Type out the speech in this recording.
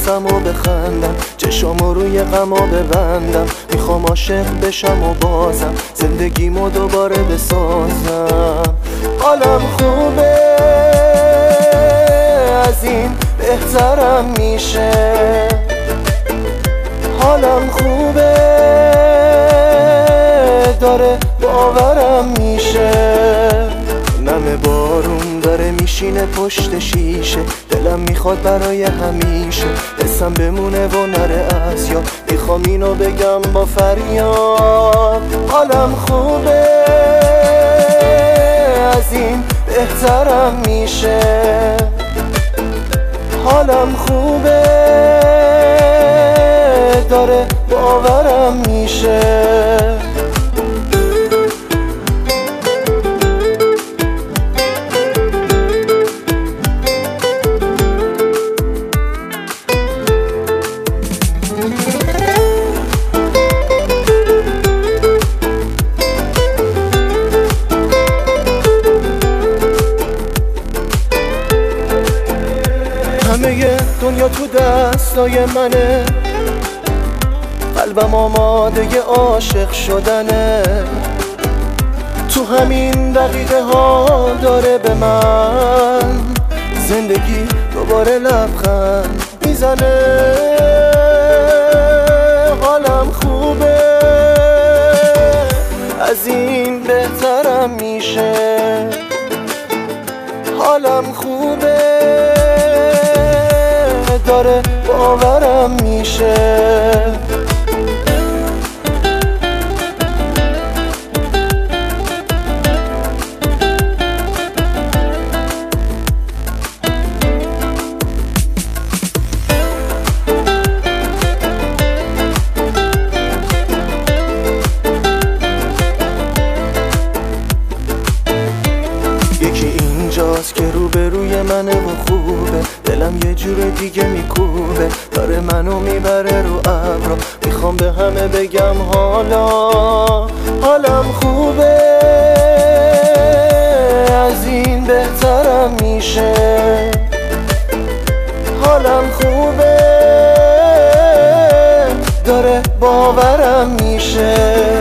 برقصم و بخندم، چشامو روی غما ببندم. میخوام عاشق بشم و بازم زندگیمو دوباره بسازم. حالم خوبه، از این بهترم میشه. حالم خوبه، داره باورم میشه. نم بارون داره میشینه پشت شیشه، دلم میخواد برای همیشه حسم بمونه و نره از یاد. میخوام اینو بگم با فریاد. حالم خوبه، از این بهترم میشه. حالم خوبه، داره باورم میشه. همه دنیا تو دستای منه، قلبم آماده عاشق شدنه. تو همین دقیقه ها داره به من زندگی دوباره لبخند میزنه. حالم خوبه، از این بهترم میشه. حالم خوبه، داره باورم میشه. یکی اینجاست که روبروی منه و خوبه، دلم یه جور دیگه میکوبه، داره منو میبره رو ابرا. میخوام به همه بگم حالا حالم خوبه، از این بهترم میشه. حالم خوبه، داره باورم میشه.